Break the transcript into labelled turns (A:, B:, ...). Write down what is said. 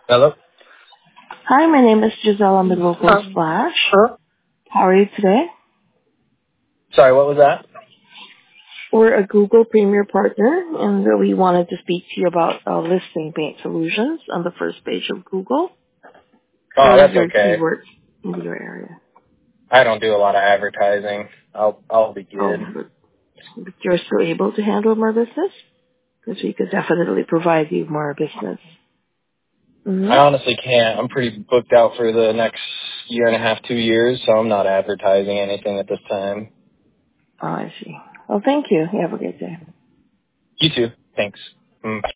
A: Hello?
B: Hi, my name is Giselle. I'm with Local Splash. How are you today?
A: Sorry, what was that?
B: We're a Google Premier Partner, and we wanted to speak to you about listing paint solutions on the first page of Google.
A: Oh,
B: What is
A: that's
B: your
A: okay.
B: keyword in your area?
A: I don't do a lot of advertising. I'll be
B: Oh,
A: good.
B: but you're still able to handle more business? Because we could definitely provide you more business.
A: I
B: Mm-hmm.
A: honestly can't. I'm pretty booked out for the next year and a half, 2 years, so I'm not advertising anything at this time.
B: Oh, I see. Well, thank you. You have a great day.
A: You too. Thanks. Bye.